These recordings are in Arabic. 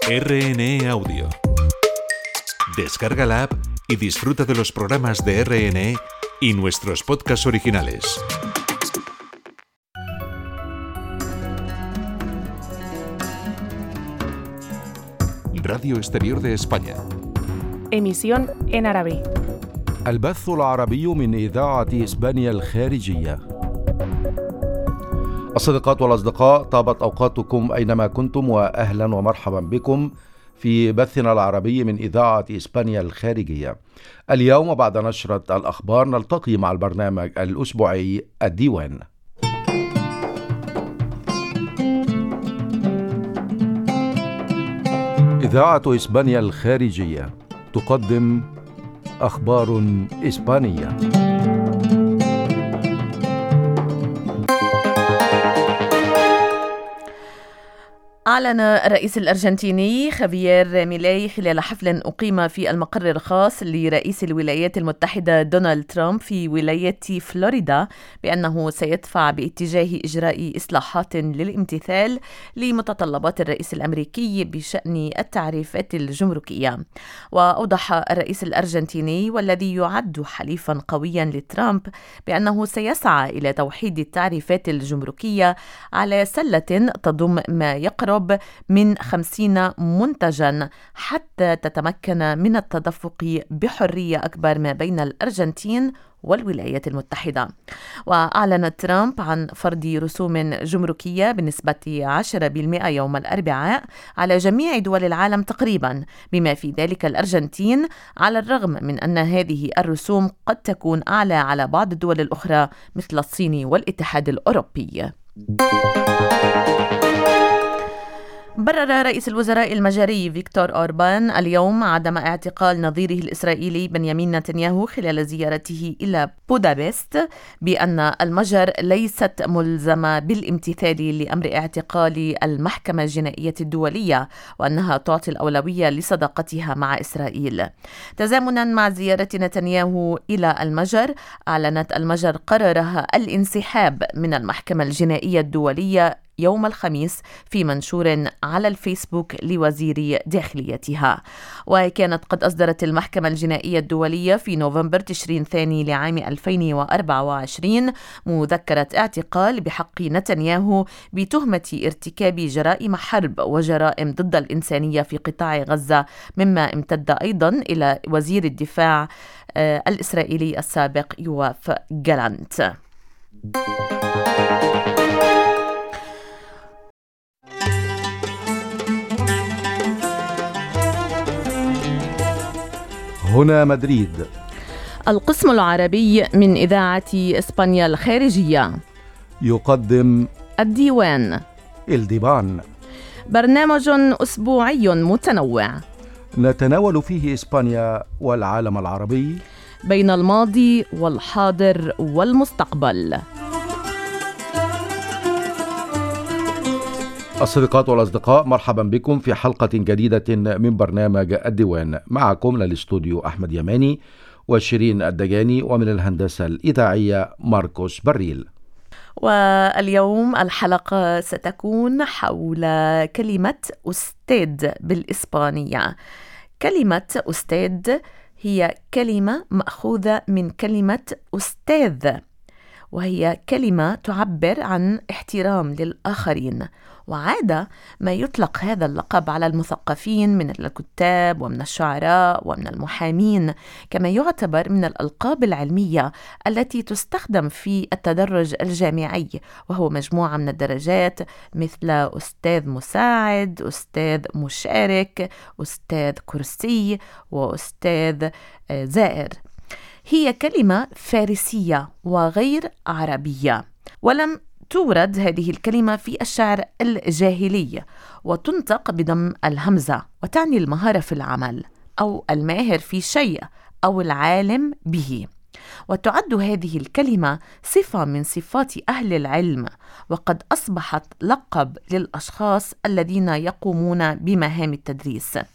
RNE Audio. Descarga la app y disfruta de los programas de RNE y nuestros podcasts originales. Radio Exterior de España. Emisión en árabe. البث العربي من إذاعة إسبانيا الخارجية. الصديقات والأصدقاء، طابت أوقاتكم أينما كنتم، وأهلا ومرحبا بكم في بثنا العربي من إذاعة إسبانيا الخارجية. اليوم بعد نشرة الأخبار نلتقي مع البرنامج الأسبوعي الديوان. إذاعة إسبانيا الخارجية تقدم أخبار إسبانية. أعلن الرئيس الأرجنتيني خافيير ميلاي خلال حفل أقيم في المقر الخاص لرئيس الولايات المتحدة دونالد ترامب في ولاية فلوريدا بأنه سيدفع باتجاه إجراء إصلاحات للامتثال لمتطلبات الرئيس الأمريكي بشأن التعريفات الجمركية. وأوضح الرئيس الأرجنتيني والذي يعد حليفا قويا لترامب بأنه سيسعى إلى توحيد التعريفات الجمركية على سلة تضم ما يقرب من 50 منتجا حتى تتمكن من التدفق بحرية أكبر ما بين الأرجنتين والولايات المتحدة. وأعلن ترامب عن فرض رسوم جمركية بنسبة 10% يوم الأربعاء على جميع دول العالم تقريبا، بما في ذلك الأرجنتين، على الرغم من أن هذه الرسوم قد تكون أعلى على بعض الدول الأخرى مثل الصين والاتحاد الأوروبي. برر رئيس الوزراء المجري فيكتور أوربان اليوم عدم اعتقال نظيره الإسرائيلي بنيامين نتنياهو خلال زيارته إلى بودابست بأن المجر ليست ملزمة بالامتثال لأمر اعتقال المحكمة الجنائية الدولية، وأنها تعطي الأولوية لصداقتها مع إسرائيل. تزامنا مع زيارة نتنياهو إلى المجر، أعلنت المجر قرارها الانسحاب من المحكمة الجنائية الدولية يوم الخميس في منشور على الفيسبوك لوزير داخليتها. وكانت قد أصدرت المحكمة الجنائية الدولية في نوفمبر تشرين الثاني لعام 2024 مذكرة اعتقال بحق نتنياهو بتهمة ارتكاب جرائم حرب وجرائم ضد الإنسانية في قطاع غزة، مما امتد أيضا إلى وزير الدفاع الإسرائيلي السابق يواف جالانت. هنا مدريد. القسم العربي من إذاعة إسبانيا الخارجية يقدم الديوان، الديوان، برنامج أسبوعي متنوع نتناول فيه إسبانيا والعالم العربي بين الماضي والحاضر والمستقبل. الصديقات والأصدقاء، مرحبا بكم في حلقة جديدة من برنامج الديوان. معكم للاستوديو أحمد يماني وشيرين الدجاني، ومن الهندسة الإذاعية ماركوس بريل. واليوم الحلقة ستكون حول كلمة أستاذ بالإسبانية. كلمة أستاذ هي كلمة مأخوذة من كلمة أستاذ، وهي كلمة تعبر عن احترام للآخرين، وعادة ما يطلق هذا اللقب على المثقفين من الكتاب ومن الشعراء ومن المحامين، كما يعتبر من الألقاب العلمية التي تستخدم في التدرج الجامعي، وهو مجموعة من الدرجات مثل أستاذ مساعد، أستاذ مشارك، أستاذ كرسي، وأستاذ زائر. هي كلمة فارسية وغير عربية، ولم تورد هذه الكلمة في الشعر الجاهلي، وتنطق بضم الهمزة، وتعني المهارة في العمل أو الماهر في شيء أو العالم به. وتعد هذه الكلمة صفة من صفات أهل العلم، وقد أصبحت لقب للأشخاص الذين يقومون بمهام التدريس.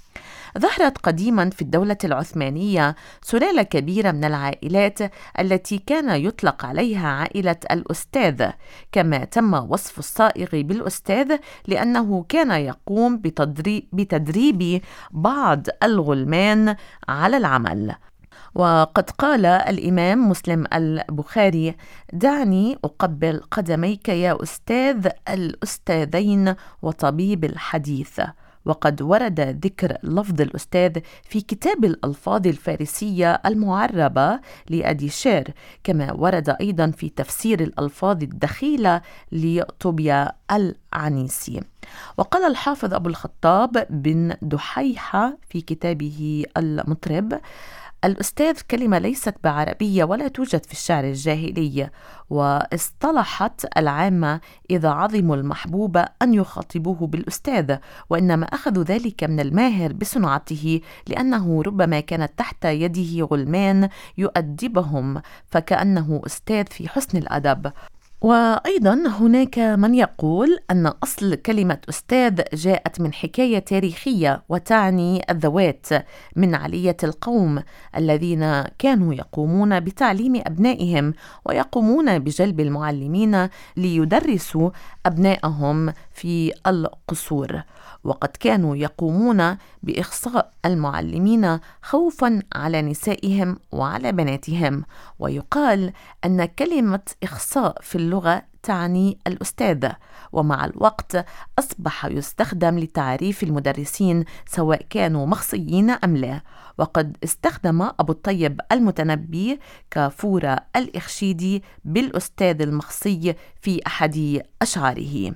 ظهرت قديما في الدولة العثمانية سلالة كبيرة من العائلات التي كان يطلق عليها عائلة الأستاذ، كما تم وصف الصائغ بالأستاذ لأنه كان يقوم بتدريب بعض الغلمان على العمل. وقد قال الإمام مسلم البخاري: دعني أقبل قدميك يا أستاذ الأستاذين وطبيب الحديث. وقد ورد ذكر لفظ الأستاذ في كتاب الألفاظ الفارسية المعربة لأديشير، كما ورد أيضا في تفسير الألفاظ الدخيلة لطوبيا العنيسي. وقال الحافظ أبو الخطاب بن دحيحة في كتابه المطرب: الأستاذ كلمة ليست بعربية ولا توجد في الشعر الجاهلي، واصطلحت العامة إذا عظموا المحبوب أن يخاطبوه بالأستاذ، وإنما أخذوا ذلك من الماهر بصنعته، لأنه ربما كانت تحت يده غلمان يؤدبهم، فكأنه أستاذ في حسن الأدب. وأيضا هناك من يقول أن أصل كلمة أستاذ جاءت من حكاية تاريخية وتعني الذوات من علية القوم الذين كانوا يقومون بتعليم أبنائهم ويقومون بجلب المعلمين ليدرسوا أبنائهم في القصور، وقد كانوا يقومون بإخصاء المعلمين خوفا على نسائهم وعلى بناتهم. ويقال أن كلمة إخصاء في اللغة تعني الأستاذ، ومع الوقت أصبح يستخدم لتعريف المدرسين سواء كانوا مخصيين أم لا. وقد استخدم أبو الطيب المتنبي كافور الإخشيدي بالأستاذ المخصي في أحد أشعاره.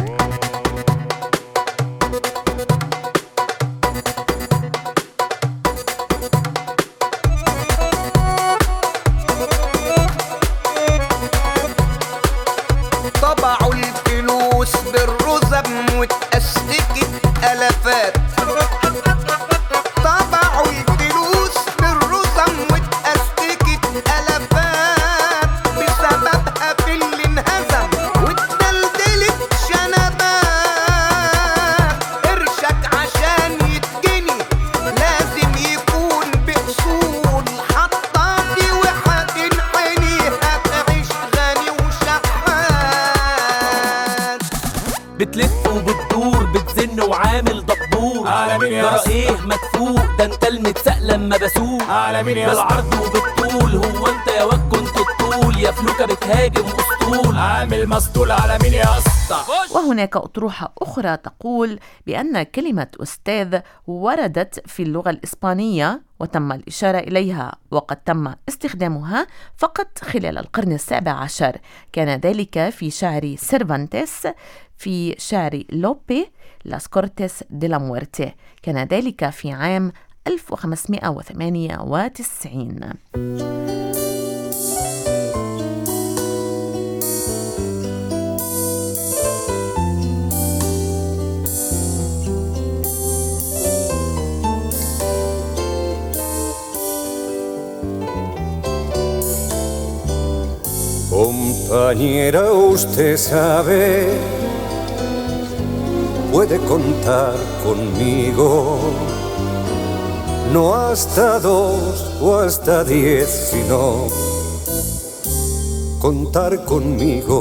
طبعوا الفلوس بالرزم واتأسكت ألفات، طبعوا الفلوس بالرزم واتأسكت ألفات، بسببها في اللي انهزم واتدلدلت شنبات. قرشك عشان يتجني لازم يكون بأصول، حطاتي وهتنحني هتعيش غني وشحات. بتلف وبتدور بتزن وعامل دبور، جرى ايه مدفوق ده انت المتساق لما بسوق، بالعرض وبالطول هو انت يا واد كنت الطول، يا فلوكة بتهاجم اسطول عامل مسطول على مين يا اسطى. وهناك أطروحة أخرى تقول بأن كلمة أستاذ وردت في اللغة الإسبانية وتم الإشارة إليها، وقد تم استخدامها فقط خلال القرن ال17. كان ذلك في شعر سيرفانتيس في شعر لوبي لاس كورتيس دي لا مويرتي، كان ذلك في عام 1598. Compañera, usted sabe, puede contar conmigo, no hasta 2 o hasta 10, sino contar conmigo.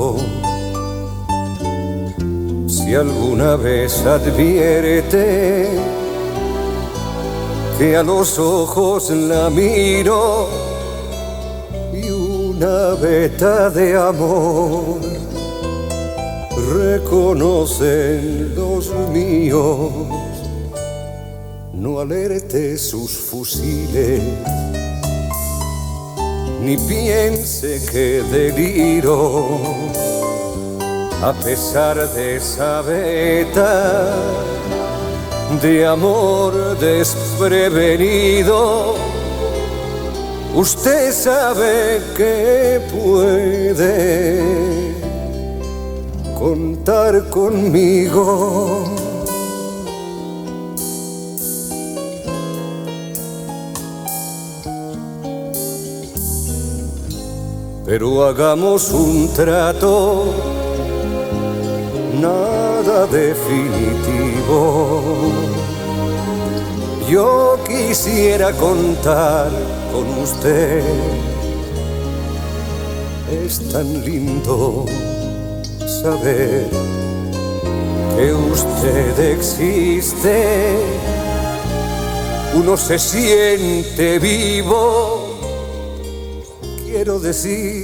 Si alguna vez advierte que a los ojos la miro y una veta de amor reconocen los míos, no alerte sus fusiles, ni piense que deliro, a pesar de esa veta de amor desprevenido. Usted sabe que puede contar conmigo. Pero hagamos un trato, nada definitivo. Yo quisiera contar con usted. Es tan lindo saber que usted existe. Uno se siente vivo. Quiero decir,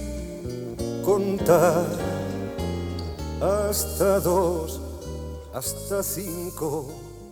contar hasta 2, hasta 5.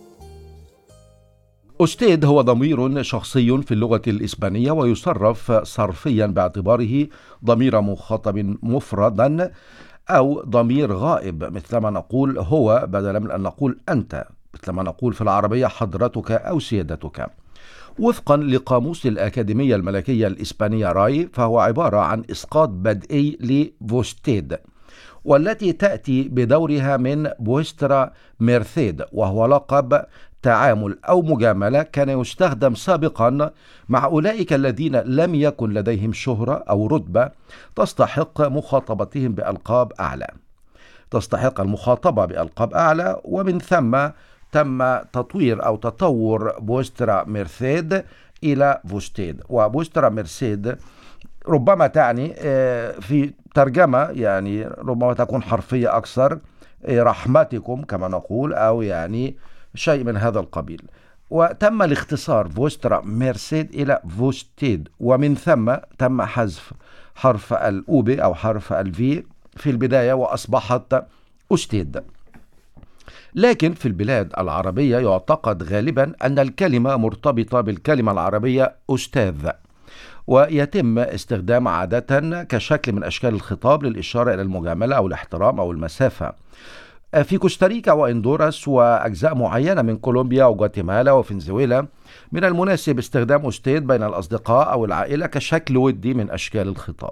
أستاذ هو ضمير شخصي في اللغة الإسبانية، ويصرف صرفيا باعتباره ضمير مخاطب مفردا أو ضمير غائب، مثلما نقول هو بدلا من أن نقول أنت، مثلما نقول في العربية حضرتك أو سيادتك. وفقا لقاموس الأكاديمية الملكية الإسبانية راي، فهو عبارة عن إسقاط بدئي لفوستيد، والتي تأتي بدورها من بوسترا ميرثيد، وهو لقب تعامل أو مجاملة كان يستخدم سابقا مع أولئك الذين لم يكن لديهم شهرة أو رتبة تستحق مخاطبتهم بألقاب أعلى. تستحق المخاطبة بألقاب أعلى، ومن ثم تم تطوير أو تطور بوسترا ميرثيد إلى فوستيد. وبوسترا ميرثيد ربما تعني في ترجمة يعني ربما تكون حرفية أكثر رحمتكم كما نقول، أو يعني شيء من هذا القبيل. وتم الاختصار فوسترا ميرسيد إلى فوستيد، ومن ثم تم حذف حرف الأوبي أو حرف الفي في البداية وأصبحت أستيد. لكن في البلاد العربية يعتقد غالبا أن الكلمة مرتبطة بالكلمة العربية أستاذ، ويتم استخدام عادة كشكل من أشكال الخطاب للإشارة إلى المجاملة أو الاحترام أو المسافة. في كوستاريكا وإندوراس وأجزاء معينة من كولومبيا وغواتيمالا وفنزويلا من المناسب استخدام أستاذ بين الأصدقاء أو العائلة كشكل ودي من أشكال الخطاب.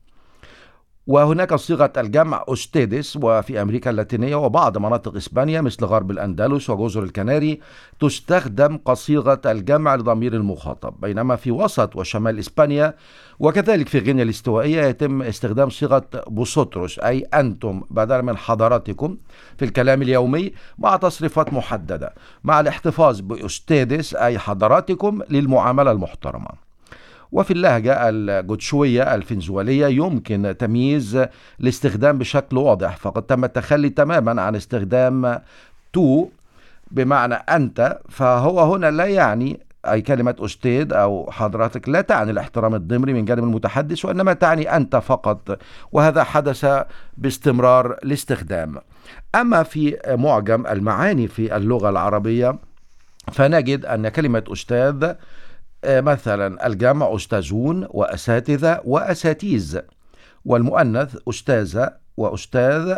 وهناك صيغة الجمع أستيدس، وفي أمريكا اللاتينية وبعض مناطق إسبانيا مثل غرب الأندلس وجزر الكناري تستخدم كصيغة الجمع لضمير المخاطب، بينما في وسط وشمال إسبانيا وكذلك في غينيا الاستوائية يتم استخدام صيغة بوسوتروس أي أنتم بدلا من حضراتكم في الكلام اليومي مع تصريفات محددة، مع الاحتفاظ بأستيدس أي حضراتكم للمعاملة المحترمة. وفي اللهجة الجوتشوية الفنزويلية يمكن تمييز الاستخدام بشكل واضح، فقد تم التخلي تماما عن استخدام تو بمعنى أنت، فهو هنا لا يعني أي كلمة أستاذ أو حضرتك لا تعني الاحترام الضمني من جانب المتحدث، وإنما تعني أنت فقط، وهذا حدث باستمرار الاستخدام. أما في معجم المعاني في اللغة العربية فنجد أن كلمة أستاذ مثلا الجمع أستاذون وأساتذة وأساتيز، والمؤنث أستاذة وأستاذ،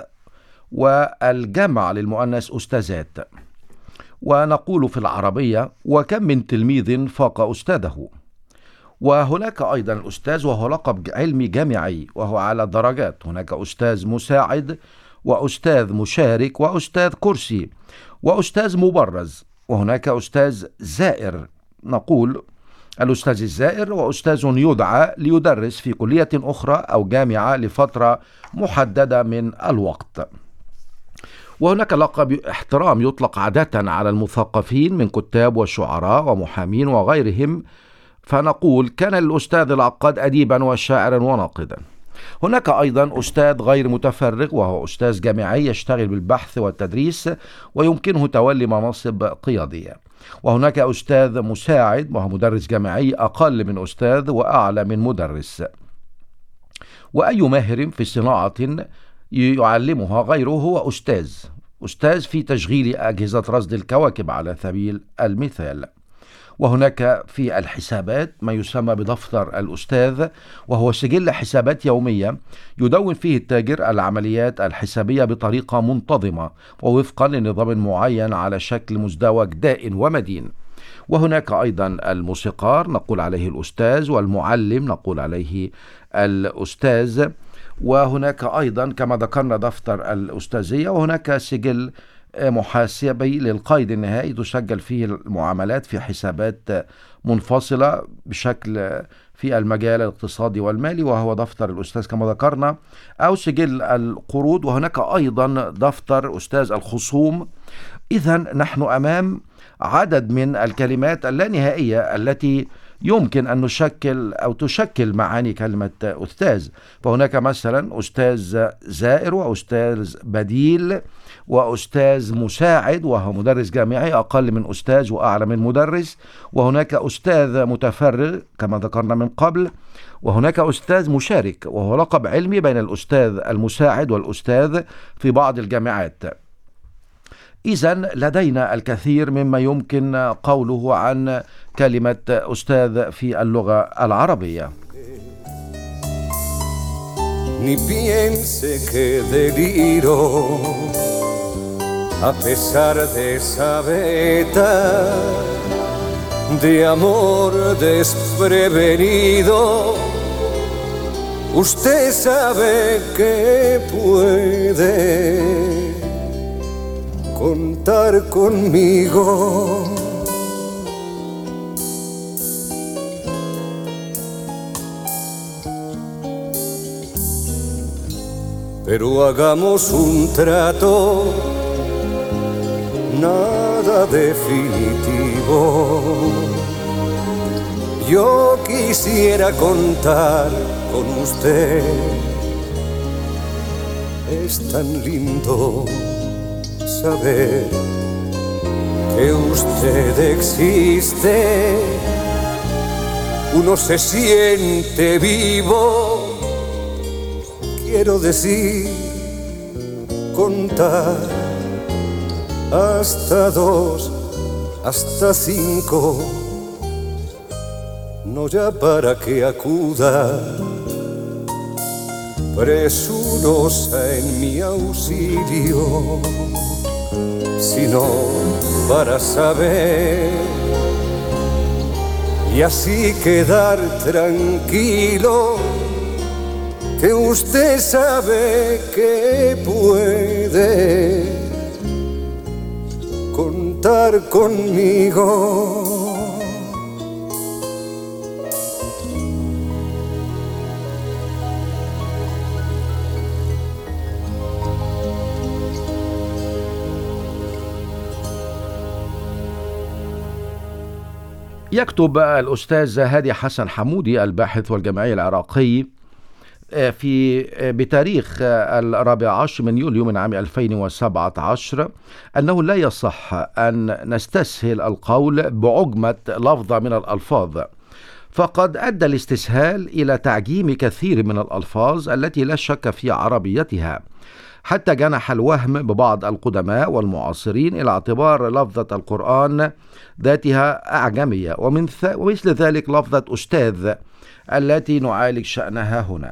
والجمع للمؤنث أستاذات. ونقول في العربية وكم من تلميذ فاق أستاذه. وهناك أيضا الأستاذ وهو لقب علمي جامعي وهو على درجات، هناك أستاذ مساعد وأستاذ مشارك وأستاذ كرسي وأستاذ مبرز، وهناك أستاذ زائر. نقول الأستاذ الزائر وأستاذ يدعى ليدرس في كلية أخرى أو جامعة لفترة محددة من الوقت. وهناك لقب احترام يطلق عادة على المثقفين من كتاب وشعراء ومحامين وغيرهم، فنقول كان الأستاذ العقاد أديبا وشاعرا وناقدا. هناك أيضا أستاذ غير متفرغ وهو أستاذ جامعي يشتغل بالبحث والتدريس ويمكنه تولي مناصب قيادية. وهناك أستاذ مساعد وهو مدرس جامعي أقل من أستاذ وأعلى من مدرس. وأي ماهر في صناعة يعلمها غيره هو أستاذ في تشغيل أجهزة رصد الكواكب على سبيل المثال. وهناك في الحسابات ما يسمى بدفتر الأستاذ، وهو سجل حسابات يومية يدون فيه التاجر العمليات الحسابية بطريقة منتظمة ووفقا لنظام معين على شكل مزدوج دائن ومدين. وهناك أيضا الموسيقار نقول عليه الأستاذ، والمعلم نقول عليه الأستاذ. وهناك أيضا كما ذكرنا دفتر الأستاذية، وهناك سجل محاسبي للقيد النهائي تسجل فيه المعاملات في حسابات منفصلة بشكل في المجال الاقتصادي والمالي، وهو دفتر الأستاذ كما ذكرنا، أو سجل القروض. وهناك أيضا دفتر أستاذ الخصوم. إذن نحن أمام عدد من الكلمات اللانهائية التي يمكن أن تشكل معاني كلمة أستاذ. فهناك مثلا أستاذ زائر، وأستاذ بديل، وأستاذ مساعد وهو مدرس جامعي أقل من أستاذ وأعلى من مدرس، وهناك أستاذ متفرغ كما ذكرنا من قبل، وهناك أستاذ مشارك وهو لقب علمي بين الأستاذ المساعد والأستاذ في بعض الجامعات. إذن لدينا الكثير مما يمكن قوله عن كلمة أستاذ في اللغة العربية. Ni piense que deliro a pesar de esa veta de amor desprevenido. Usted sabe que puede contar conmigo. Pero hagamos un trato, nada definitivo. Yo quisiera contar con usted. Es tan lindo saber que usted existe. Uno se siente vivo. Quiero decir, contar hasta 2, hasta 5, no ya para que acuda presurosa en mi auxilio, sino para saber y así quedar tranquilo. Que usted sabe que puede contar conmigo. يكتب الأستاذ هادي حسن حمودي الباحث والجامعي العراقي بتاريخ 14 من يوليو من عام 2017 أنه لا يصح أن نستسهل القول بعجمة لفظة من الألفاظ، فقد أدى الاستسهال إلى تعجيم كثير من الألفاظ التي لا شك في عربيتها، حتى جنح الوهم ببعض القدماء والمعاصرين إلى اعتبار لفظة القرآن ذاتها أعجمية، ومثل ذلك لفظة أستاذ التي نعالج شأنها هنا.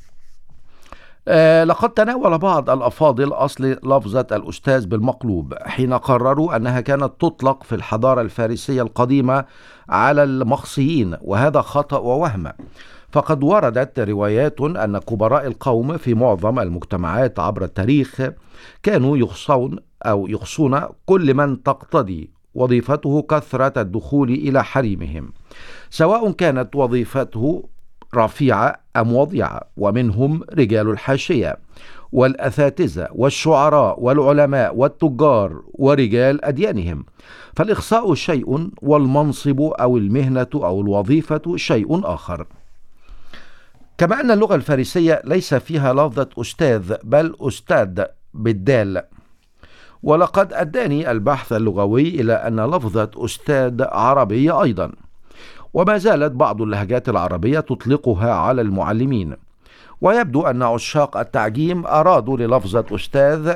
لقد تناول بعض الأفاضل أصل لفظة الأستاذ بالمقلوب حين قرروا أنها كانت تطلق في الحضارة الفارسية القديمة على المخصيين، وهذا خطأ ووهم، فقد وردت روايات أن كبراء القوم في معظم المجتمعات عبر التاريخ كانوا يخصون كل من تقتضي وظيفته كثرة الدخول إلى حريمهم، سواء كانت وظيفته رفيعة أم وضيعة، ومنهم رجال الحاشية والأساتذة والشعراء والعلماء والتجار ورجال أديانهم. فالإخصاء شيء والمنصب أو المهنة أو الوظيفة شيء آخر. كما أن اللغة الفارسية ليس فيها لفظة أستاذ بل أستاذ بالدال. ولقد أداني البحث اللغوي إلى أن لفظة أستاذ عربية أيضا، وما زالت بعض اللهجات العربية تطلقها على المعلمين، ويبدو أن عشاق التعجيم أرادوا للفظة أستاذ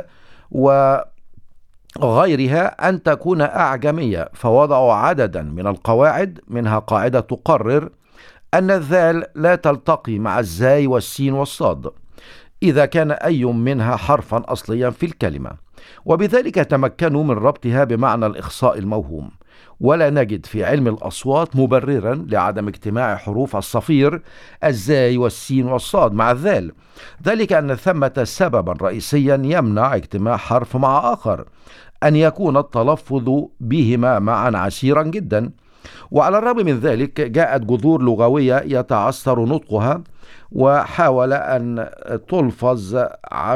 وغيرها أن تكون أعجمية، فوضعوا عددا من القواعد، منها قاعدة تقرر أن الذال لا تلتقي مع الزاي والسين والصاد إذا كان أي منها حرفا أصليا في الكلمة، وبذلك تمكنوا من ربطها بمعنى الإخصاء الموهوم. ولا نجد في علم الأصوات مبررا لعدم اجتماع حروف الصفير الزاي والسين والصاد مع الذال، ذلك أن ثمة سببا رئيسيا يمنع اجتماع حرف مع آخر، أن يكون التلفظ بهما معا عسيرا جدا. وعلى الرغم من ذلك جاءت جذور لغوية يتعثر نطقها، وحاول أن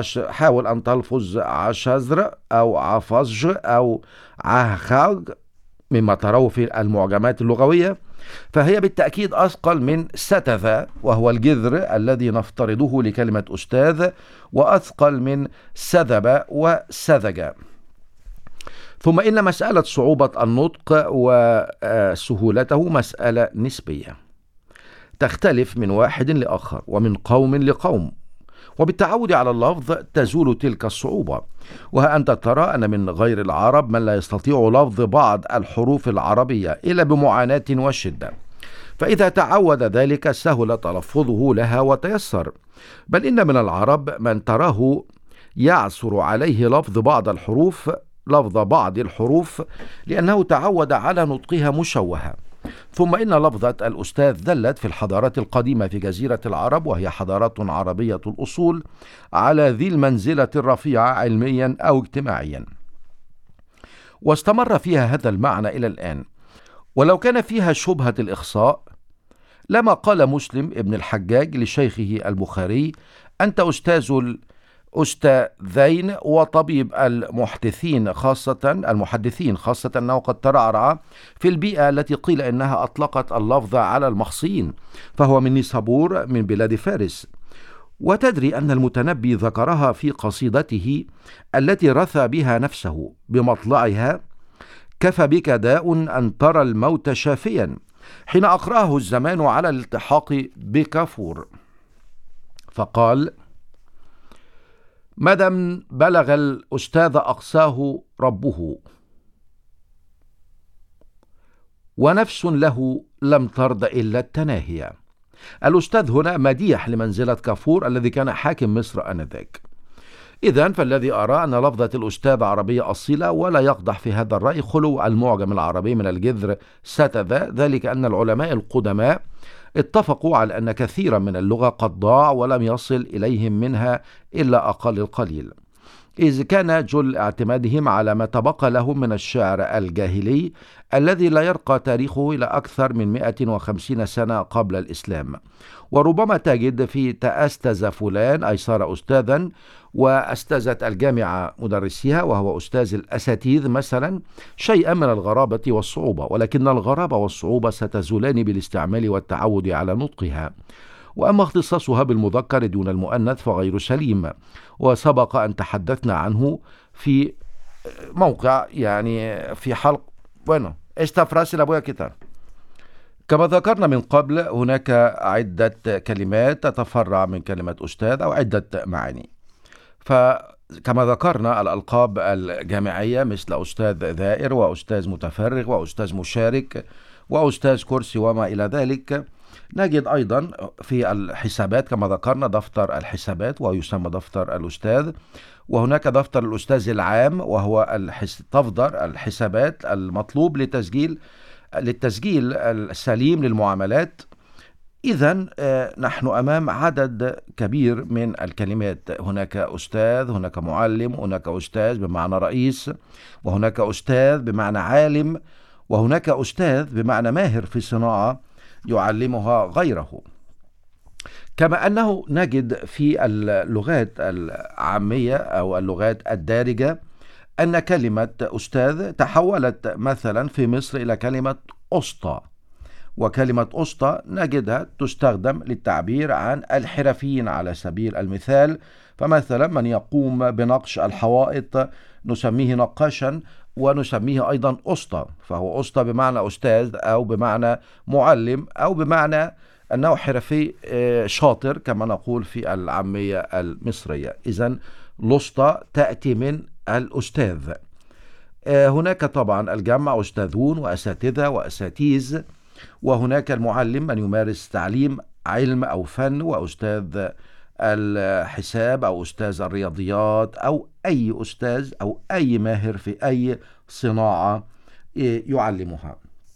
تلفظ عشزر أو عفزج أو عهخاج مما تراه في المعجمات اللغوية، فهي بالتأكيد أثقل من ستذ وهو الجذر الذي نفترضه لكلمة أستاذ، وأثقل من سذب وسذج. ثم إن مسألة صعوبة النطق وسهولته مسألة نسبية تختلف من واحد لآخر ومن قوم لقوم، وبالتعود على اللفظ تزول تلك الصعوبة. وها أنت ترى أن من غير العرب من لا يستطيع لفظ بعض الحروف العربية إلا بمعاناة وشدة، فإذا تعود ذلك سهل تلفظه لها وتيسر. بل إن من العرب من تراه يعسر عليه لفظ بعض الحروف لأنه تعود على نطقها مشوهة. ثم إن لفظة الأستاذ دلت في الحضارات القديمة في جزيرة العرب، وهي حضارات عربية الأصول، على ذي المنزلة الرفيعة علميا أو اجتماعيا، واستمر فيها هذا المعنى إلى الآن. ولو كان فيها شبهة الإخصاء لما قال مسلم ابن الحجاج لشيخه البخاري: أنت أستاذ الأستاذين وطبيب المحدثين خاصة أنه قد ترعرع في البيئة التي قيل إنها أطلقت اللفظ على المخصيين، فهو من نيسابور من بلاد فارس. وتدري أن المتنبي ذكرها في قصيدته التي رثى بها نفسه بمطلعها: كفى بك داء أن ترى الموت شافيا، حين أقرأه الزمان على الالتحاق بكافور. فقال: مدى بلغ الأستاذ أقساه ربه، ونفس له لم ترض إلا التناهي. الأستاذ هنا مديح لمنزلة كافور الذي كان حاكم مصر آنذاك. إذن فالذي أرى أن لفظة الأستاذ عربية أصيلة، ولا يقدح في هذا الرأي خلو المعجم العربي من الجذر ستذ، ذلك أن العلماء القدماء اتفقوا على أن كثيرا من اللغة قد ضاع ولم يصل إليهم منها إلا أقل القليل، إذ كان جل اعتمادهم على ما تبقى لهم من الشعر الجاهلي الذي لا يرقى تاريخه إلى أكثر من 150 سنة قبل الإسلام. وربما تجد في تأستذ فلان أي صار أستاذا، وأستاذت الجامعة مدرسيها وهو أستاذ الأساتذة مثلا، شيئا من الغرابة والصعوبة، ولكن الغرابة والصعوبة ستزولان بالاستعمال والتعود على نطقها. وأما اختصاصها بالمذكر دون المؤنث فغير سليم، وسبق أن تحدثنا عنه في موقع في حلقة كما ذكرنا من قبل. هناك عدة كلمات تتفرع من كلمة أستاذ أو عدة معاني، فكما ذكرنا الألقاب الجامعية مثل أستاذ ذائر وأستاذ متفرغ وأستاذ مشارك وأستاذ كرسي وما إلى ذلك. نجد أيضا في الحسابات كما ذكرنا دفتر الحسابات ويسمى دفتر الأستاذ، وهناك دفتر الأستاذ العام وهو دفتر الحسابات المطلوب للتسجيل السليم للمعاملات. إذن نحن أمام عدد كبير من الكلمات، هناك أستاذ، هناك معلم، هناك أستاذ بمعنى رئيس، وهناك أستاذ بمعنى عالم، وهناك أستاذ بمعنى ماهر في صناعة يعلمها غيره. كما أنه نجد في اللغات العامية أو اللغات الدارجة أن كلمة أستاذ تحولت مثلا في مصر إلى كلمة أسطى، وكلمة أسطى نجدها تستخدم للتعبير عن الحرفيين على سبيل المثال. فمثلا من يقوم بنقش الحوائط نسميه نقاشا، ونسميه أيضا أسطى، فهو أسطى بمعنى أستاذ أو بمعنى معلم أو بمعنى أنه حرفي شاطر كما نقول في العامية المصرية. إذن الأسطى تأتي من الأستاذ. هناك طبعا الجمع أستاذون وأساتذة وأساتيز، وهناك المعلم من يمارس تعليم علم أو فن، وأستاذ الحساب أو أستاذ الرياضيات أو أي أستاذ أو أي ماهر في أي صناعة يعلمها.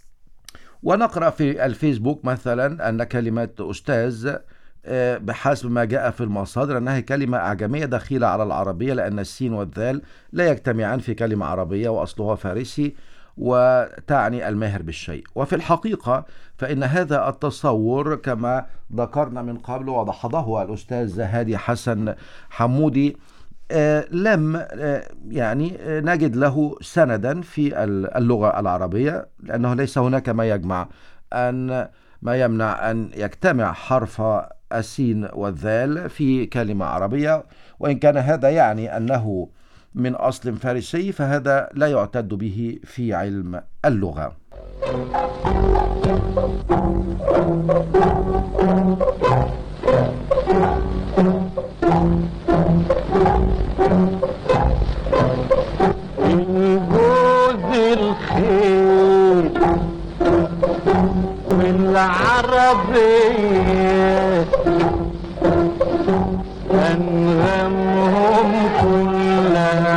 ونقرأ في الفيسبوك مثلا أن كلمة أستاذ بحسب ما جاء في المصادر أنها كلمة أعجمية دخيلة على العربية، لأن السين والذال لا يجتمعان في كلمة عربية وأصلها فارسي وتعني الماهر بالشيء. وفي الحقيقة فإن هذا التصور كما ذكرنا من قبل وضحضه الأستاذ هادي حسن حمودي لم يعني نجد له سندا في اللغة العربية، لأنه ليس هناك ما يمنع أن يجتمع حرف السين والذال في كلمة عربية، وإن كان هذا يعني أنه من أصل فارسي فهذا لا يعتد به في علم اللغة. الجوز الخير والعربية أنغمهم كل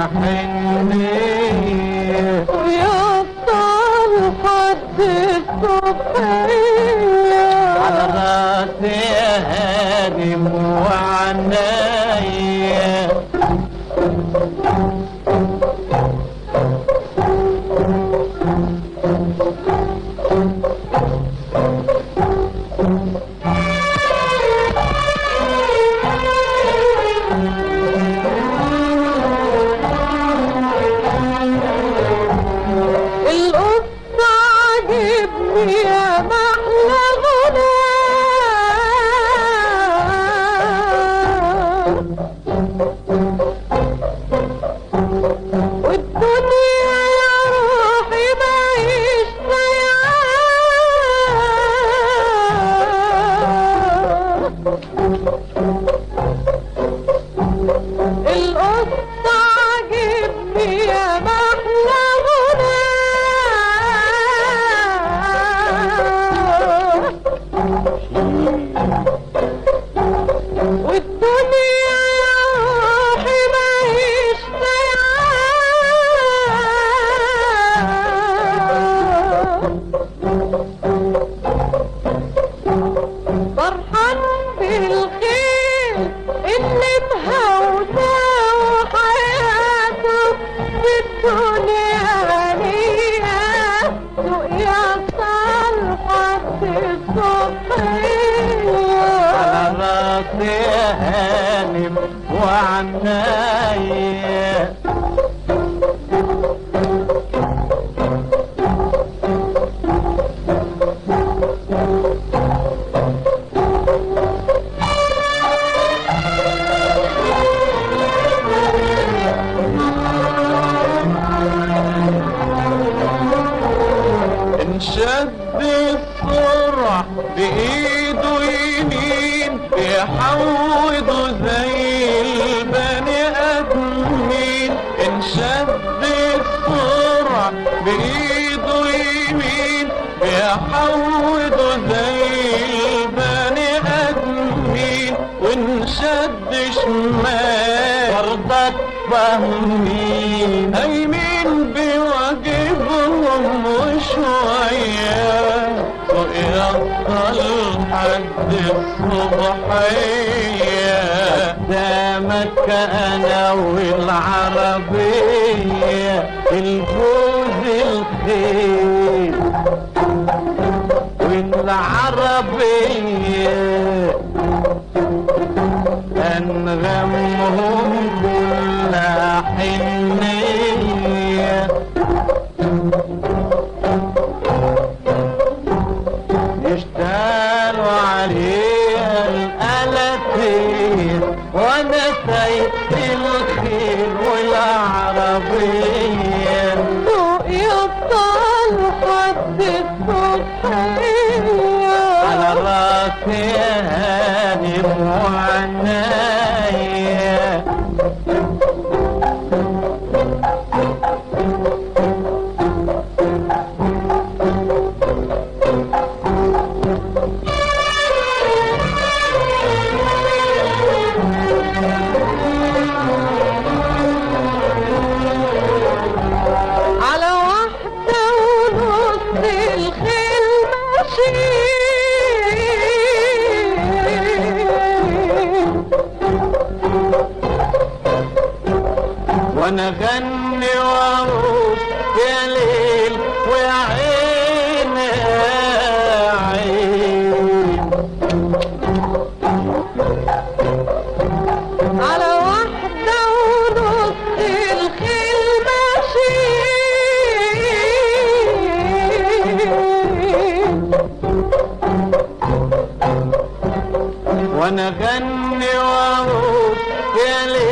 حنية ويفضل حد الصبحية على راسي هانم وعناية. على واحدة وانا اغني واقول يا ليل